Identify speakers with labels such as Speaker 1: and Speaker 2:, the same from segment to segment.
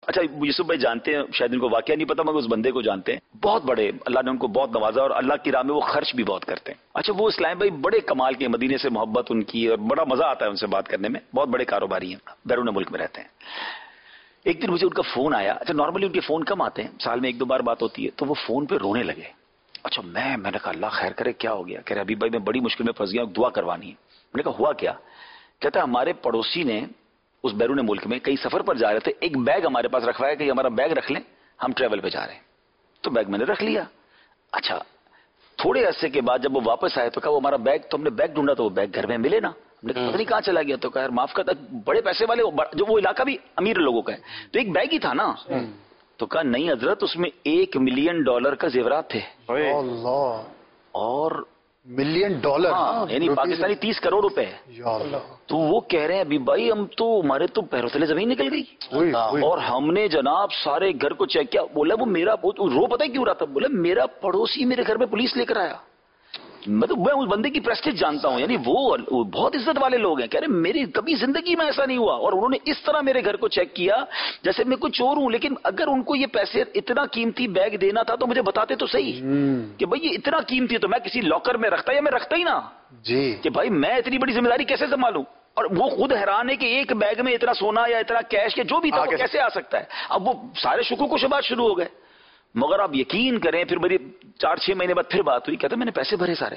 Speaker 1: اچھا یوسف بھائی جانتے ہیں، شاید ان کو واقعہ نہیں پتا مگر اس بندے کو جانتے ہیں، بہت بڑے، اللہ نے ان کو بہت نوازا اور اللہ کی راہ میں وہ خرچ بھی بہت کرتے ہیں. اچھا وہ اسلام بھائی بڑے کمال کے، مدینے سے محبت ان کی اور بڑا مزہ آتا ہے ان سے بات کرنے میں، بہت بڑے کاروباری ہیں، بیرون ملک میں رہتے ہیں. ایک دن مجھے ان کا فون آیا. اچھا نارملی ان کے فون کم آتے ہیں، سال میں 1-2 بار بات ہوتی ہے، تو وہ فون پہ رونے لگے. اچھا میں نے کہا اللہ خیر کرے، کیا ہو گیا؟ کہہ رہے حبیب بھائی میں بڑی مشکل میں پھنس گیا ہوں، دعا کروانی ہے. میں نے کہا ہوا کیا؟ کہتا ہے ہمارے پڑوسی نے اس بیرون ملک میں کئی سفر پر جا رہے تھے، ایک بیگ ہمارے پاس رکھوایا کہ ہمارا بیگ رکھ لیں، ہم ٹریول پہ جا رہے ہیں. تو بیگ میں نے رکھ لیا. اچھا تھوڑے عرصے کے بعد جب وہ واپس آئے تو کہا وہ ہمارا بیگ تو ہم نے بیگ ڈھونڈا تو وہ بیگ گھر میں ملے نا. ہم نے پتہ نہیں کہاں چلا گیا. تو کہا یار معاف کرتا، بڑے پیسے والے جو وہ علاقہ بھی امیر لوگوں کا ہے، تو ایک بیگ ہی تھا نا. تو کہا نہیں حضرت اس میں $1 ملین کا زیورات تھے. اور
Speaker 2: $1 ملین،
Speaker 1: ہاں یعنی پاکستانی 30 کروڑ روپے. تو وہ کہہ رہے ہیں ابھی بھائی ہم تو، ہمارے تو پیروں تلے زمین نکل گئی. اور ہم نے جناب سارے گھر کو چیک کیا. بولا وہ میرا رو پتہ ہے کیوں رہا تھا؟ بولا میرا پڑوسی میرے گھر میں پولیس لے کر آیا. مطلب میں اس بندے کی پریسٹیج جانتا ہوں، یعنی وہ بہت عزت والے لوگ ہیں. کہہ رہے میری کبھی زندگی میں ایسا نہیں ہوا، اور انہوں نے اس طرح میرے گھر کو چیک کیا جیسے میں کوئی چور ہوں. لیکن اگر ان کو یہ پیسے اتنا قیمتی بیگ دینا تھا تو مجھے بتاتے تو صحیح کہ بھائی یہ اتنا قیمتی ہے تو میں کسی لاکر میں رکھتا یا میں رکھتا ہی نا
Speaker 2: جی،
Speaker 1: کہ بھائی میں اتنی بڑی ذمہ داری کیسے سنبھالوں. اور وہ خود حیران ہے کہ ایک بیگ میں اتنا سونا یا اتنا کیش کے جو بھی تھا وہ کیسے آ سکتا ہے. اب وہ سارے شکوک و شبہات شروع ہو گئے. مگر آپ یقین کریں پھر میری 4-6 مہینے بعد پھر بات ہوئی. کہتے میں نے پیسے بھرے سارے.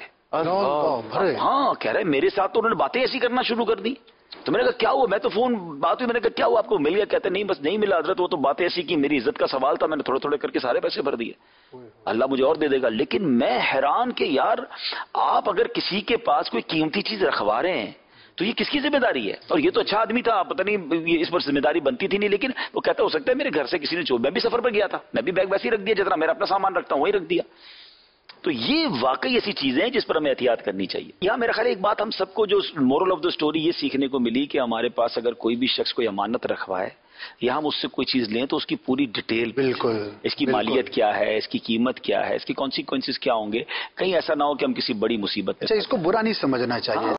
Speaker 1: ہاں کہہ رہے میرے ساتھ تو انہوں نے باتیں ایسی کرنا شروع کر دی. تو میں نے کہا کیا ہوا؟ میں تو فون بات ہوئی، میں نے کہا کیا ہوا آپ کو مل گیا؟ کہتے نہیں بس نہیں ملا حضرت، وہ تو باتیں ایسی کی، میری عزت کا سوال تھا، میں نے تھوڑے تھوڑے کر کے سارے پیسے بھر دیے، اللہ مجھے اور دے دے گا. لیکن میں حیران کہ یار آپ اگر کسی کے پاس کوئی قیمتی چیز رکھوا رہے ہیں تو یہ کس کی ذمہ داری ہے؟ اور یہ تو اچھا آدمی تھا، پتہ نہیں اس پر ذمہ داری بنتی تھی نہیں، لیکن وہ کہتا ہو سکتا ہے میرے گھر سے کسی نے چور، میں بھی سفر پر گیا تھا، میں بھی بیگ ویسے ہی رکھ دیا جتنا میرا اپنا سامان رکھتا ہوں وہی رکھ دیا. تو یہ واقعی ایسی چیزیں ہیں جس پر ہمیں احتیاط کرنی چاہیے. یہاں میرا خیال ایک بات ہم سب کو جو مورل آف دا سٹوری یہ سیکھنے کو ملی کہ ہمارے پاس اگر کوئی بھی شخص کوئی امانت رکھوائے یا ہم اس سے کوئی چیز لیں تو اس کی پوری ڈیٹیل،
Speaker 2: بالکل
Speaker 1: اس کی مالیت کیا ہے، اس کی قیمت کیا ہے، اس کی کانسیکوینسز کیا ہوں گے، کہیں ایسا نہ ہو کہ ہم کسی بڑی مصیبت.
Speaker 2: اچھا اس کو برا نہیں سمجھنا چاہیے.